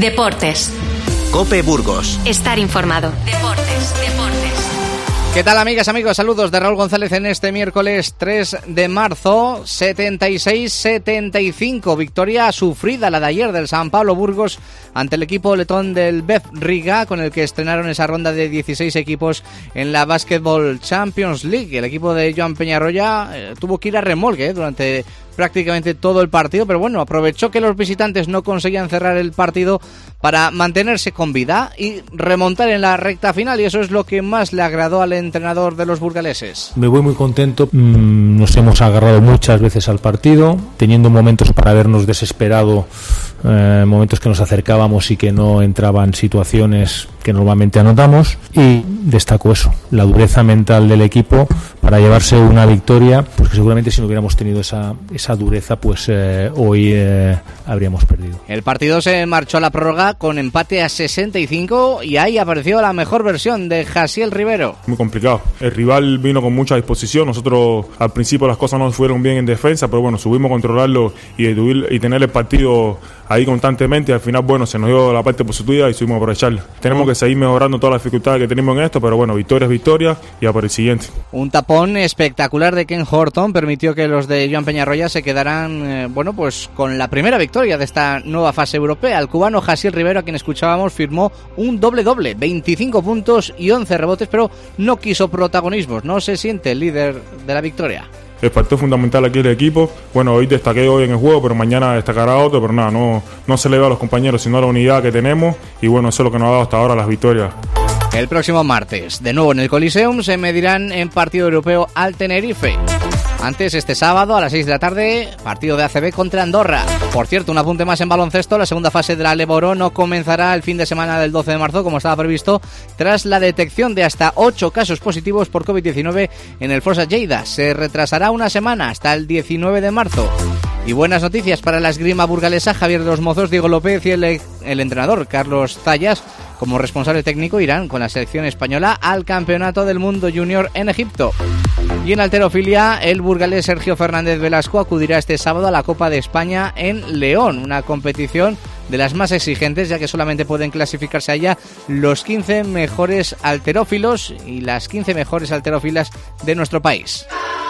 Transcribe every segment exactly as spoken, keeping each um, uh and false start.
Deportes. COPE Burgos. Estar informado. Deportes, deportes. ¿Qué tal, amigas, amigos? Saludos de Raúl González en este miércoles tres de marzo, setenta y seis setenta y cinco. Victoria sufrida la de ayer del San Pablo Burgos ante el equipo letón del B E F Riga, con el que estrenaron esa ronda de dieciséis equipos en la Basketball Champions League. El equipo de Joan Peñarroya eh, tuvo que ir a remolque eh, durante prácticamente todo el partido, pero bueno, aprovechó que los visitantes no conseguían cerrar el partido para mantenerse con vida y remontar en la recta final, y eso es lo que más le agradó al entrenador de los burgaleses. Me voy muy contento, nos hemos agarrado muchas veces al partido, teniendo momentos para habernos desesperado, eh, momentos que nos acercábamos y que no entraban situaciones que normalmente anotamos, y destaco eso, la dureza mental del equipo para llevarse una victoria, pues que seguramente si no hubiéramos tenido esa, esa dureza, pues eh, hoy eh, habríamos perdido. El partido se marchó a la prórroga con empate a sesenta y cinco y ahí apareció la mejor versión de Jasiel Rivero. Muy complicado, el rival vino con mucha disposición, nosotros al principio las cosas no fueron bien en defensa, pero bueno, subimos a controlarlo y, y tener el partido ahí constantemente, y al final bueno, se nos dio la parte positiva y subimos a aprovecharla. Tenemos que seguir mejorando todas las dificultades que tenemos en esto, pero bueno, victoria es victoria y a por el siguiente. Un tapón espectacular de Ken Horton permitió que los de Joan Peñarroya se quedaran, eh, bueno, pues con la primera victoria de esta nueva fase europea. El cubano Jasiel Rivero, a quien escuchábamos, firmó un doble-doble, veinticinco puntos y once rebotes, pero no quiso protagonismos, no se siente el líder de la victoria. El factor fundamental aquí del equipo, bueno, hoy destaqué hoy en el juego, pero mañana destacará otro, pero nada, no, no se le ve a los compañeros, sino a la unidad que tenemos, y bueno, eso es lo que nos ha dado hasta ahora las victorias. El próximo martes, de nuevo en el Coliseum, se medirán en partido europeo al Tenerife. Antes, este sábado a las seis de la tarde, partido de A C B contra Andorra. Por cierto, un apunte más en baloncesto, la segunda fase de la Leboro no comenzará el fin de semana del doce de marzo, como estaba previsto, tras la detección de hasta ocho casos positivos por covid diecinueve en el Forza Lleida. Se retrasará una semana hasta el diecinueve de marzo. Y buenas noticias para la esgrima burgalesa. Javier de los Mozos, Diego López y el, el entrenador Carlos Zayas, como responsable técnico, irán con la selección española al Campeonato del Mundo Junior en Egipto. Y en halterofilia, el burgalés Sergio Fernández Velasco acudirá este sábado a la Copa de España en León, una competición de las más exigentes, ya que solamente pueden clasificarse allá los quince mejores halterófilos y las quince mejores halterófilas de nuestro país.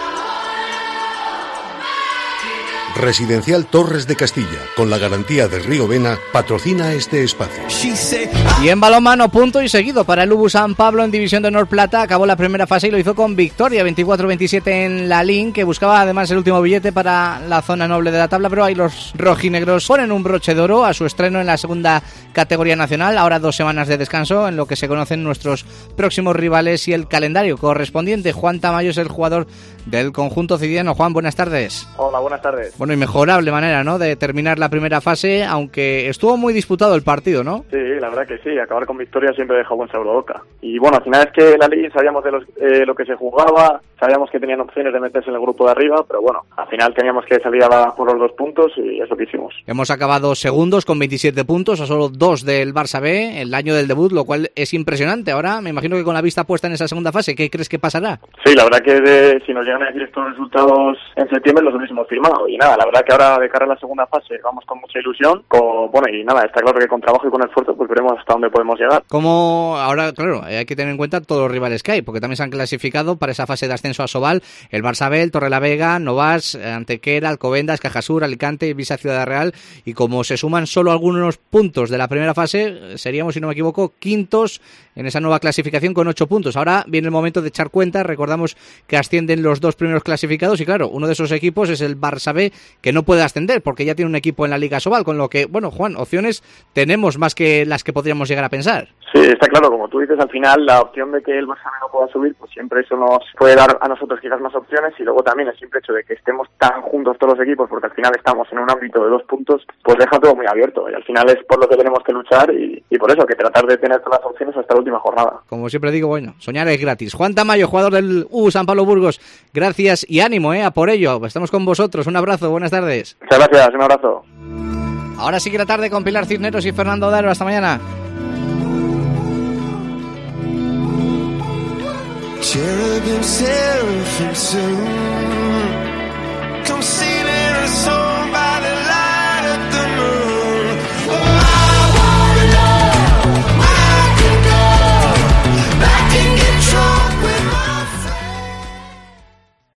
Residencial Torres de Castilla, con la garantía de Río Vena, patrocina este espacio. Y en balonmano, punto y seguido para el U B U San Pablo en División de Honor Plata. Acabó la primera fase y lo hizo con victoria, veinticuatro veintisiete en la L I N, que buscaba además el último billete para la zona noble de la tabla, pero ahí los rojinegros ponen un broche de oro a su estreno en la segunda categoría nacional. Ahora dos semanas de descanso en lo que se conocen nuestros próximos rivales y el calendario correspondiente. Juan Tamayo es el jugador del conjunto cidiano. Juan, buenas tardes. Hola, buenas tardes. Bueno, inmejorable manera, ¿no?, de terminar la primera fase, aunque estuvo muy disputado el partido, ¿no? Sí, la verdad que sí, acabar con victoria siempre deja buen sabor de boca. Y bueno, al final es que la Liga sabíamos de los, eh, lo que se jugaba, sabíamos que tenían opciones de meterse en el grupo de arriba, pero bueno, al final teníamos que salir a la, por los dos puntos y es lo que hicimos. Hemos acabado segundos con veintisiete puntos, a solo dos del Barça B, el año del debut, lo cual es impresionante. Ahora me imagino que con la vista puesta en esa segunda fase, ¿qué crees que pasará? Sí, la verdad que de, si nos llegan a decir estos resultados en septiembre los hubiésemos firmado. Y nada, la verdad que ahora de cara a la segunda fase vamos con mucha ilusión, con, bueno, y nada, está claro que con trabajo y con esfuerzo pues veremos hasta dónde podemos llegar. Como ahora, claro, hay que tener en cuenta todos los rivales que hay, porque también se han clasificado para esa fase de ascenso a Sobal, el Barça B, el Torrelavega, Novas, Antequera, Alcobendas, Cajasur, Alicante, Ibiza, Ciudad Real, y como se suman solo algunos puntos de la primera fase, seríamos, si no me equivoco, quintos en esa nueva clasificación con ocho puntos. Ahora viene el momento de echar cuenta. Recordamos que ascienden los dos primeros clasificados y claro, uno de esos equipos es el Barça B, que no puede ascender porque ya tiene un equipo en la Liga Sobal, con lo que, bueno, Juan, opciones tenemos más que las que podríamos llegar a pensar. Sí, está claro, como tú dices, al final la opción de que el Barça B no pueda subir, pues siempre eso nos puede dar a nosotros quizás más opciones, y luego también el simple hecho de que estemos tan juntos todos los equipos, porque al final estamos en un ámbito de dos puntos, pues deja todo muy abierto, y al final es por lo que tenemos que luchar, y, y por eso, que tratar de tener todas las opciones hasta la última jornada. Como siempre digo, bueno, soñar es gratis. Juan Tamayo, jugador del U B U San Pablo Burgos, gracias y ánimo, eh, a por ello. Estamos con vosotros, un abrazo, buenas tardes. Muchas gracias, un abrazo. Ahora sigue la tarde con Pilar Cisneros y Fernando Daro, hasta mañana. Cherubim, seraphim, soon come sailing a song.